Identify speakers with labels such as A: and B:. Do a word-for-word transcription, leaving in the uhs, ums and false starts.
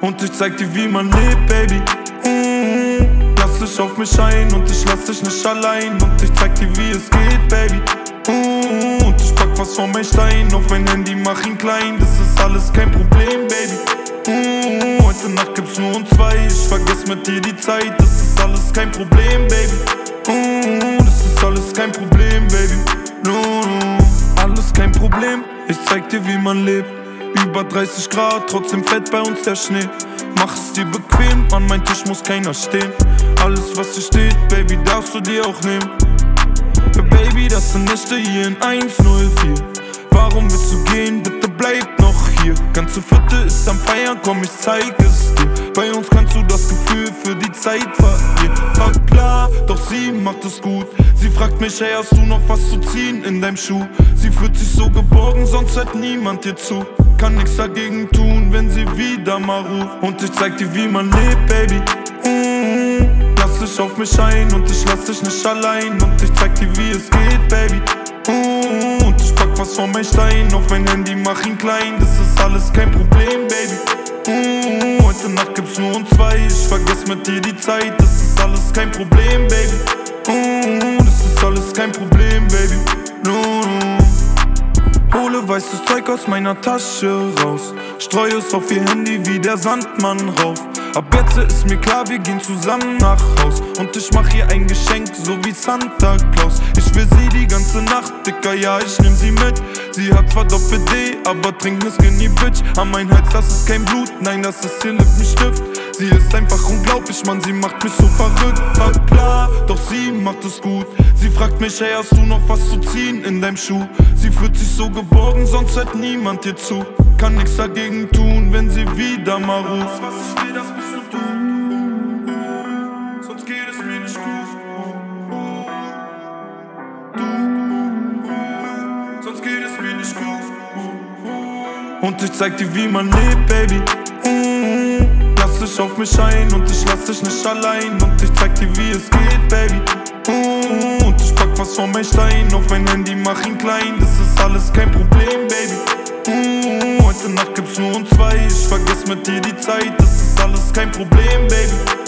A: und ich zeig dir, wie man lebt, Baby. Mm, lass dich auf mich ein und ich lass dich nicht allein. Und ich zeig dir, wie es geht, Baby. Mm, und ich pack was von mein Stein auf mein Handy, mach ihn klein. Das ist alles kein Problem, Baby. Mm, heute Nacht gibt's nur uns zwei. Ich vergess mit dir die Zeit. Das ist alles kein Problem, Baby. Mm, das ist alles kein Problem, Baby. No, no, alles kein Problem. Ich zeig dir, wie man lebt. Über dreißig Grad, trotzdem fällt bei uns der Schnee. Mach es dir bequem, an mein Tisch muss keiner stehen. Alles, was hier steht, Baby, darfst du dir auch nehmen. Ja, Baby, das sind Nächte hier in eins null vier. Warum willst du gehen? Bitte bleib noch hier. Ganze Viertel ist am Feiern, komm, ich zeig es dir. Bei uns kannst du das Gefühl für die Zeit verlieren. War klar, doch sie macht es gut. Sie fragt mich, hey, hast du noch was zu ziehen in deinem Schuh? Sie fühlt sich so geborgen, sonst hört niemand dir zu. Kann nix dagegen tun, wenn sie wieder mal ruft. Und ich zeig dir, wie man lebt, Baby. Mm, lass dich auf mich ein und ich lass dich nicht allein. Und ich zeig dir, wie es geht, Baby. Mm, und ich pack was von mein Stein auf mein Handy, mach ihn klein. Das ist alles kein Problem, Baby. Mm, heute Nacht gibt's nur uns zwei. Ich vergess mit dir die Zeit. Das ist alles kein Problem, Baby. Mm, das ist alles kein Problem, Baby. No, no. Hole weißes Zeug aus meiner Tasche raus. Streu es auf ihr Handy wie der Sandmann rauf. Ab jetzt ist mir klar, wir gehen zusammen nach Haus. Und ich mach ihr ein Geschenk, so wie Santa Claus. Ich will sie die ganze Nacht, Dicker, ja, ich nehm sie mit. Sie hat zwar Doppel-D, aber trinkt ne Skinny Bitch. An mein Hals, das ist kein Blut, nein, das ist ihr Lippenstift. Sie ist einfach unglaublich, Mann, sie macht mich so verrückt. War klar, doch sie macht es gut. Sie fragt mich, hey, hast du noch was zu ziehen in deinem Schuh? Sie fühlt sich so geborgen, sonst hört niemand dir zu. Kann nix dagegen tun, wenn sie wieder mal ruft. Was ich will, das bist du, du. Sonst geht es mir nicht gut. Du. Sonst geht es mir nicht gut. Und ich zeig dir, wie man lebt, Baby. Mm, lass dich auf mich ein und ich lass dich nicht allein. Und ich zeig dir, wie es geht, Baby. Mm, und ich pack was von mein Stein auf mein Handy, mach ihn klein. Das ist alles kein Problem, Baby. Mm, heute Nacht gibt's nur uns zwei. Ich vergess mit dir die Zeit. Das ist alles kein Problem, Baby.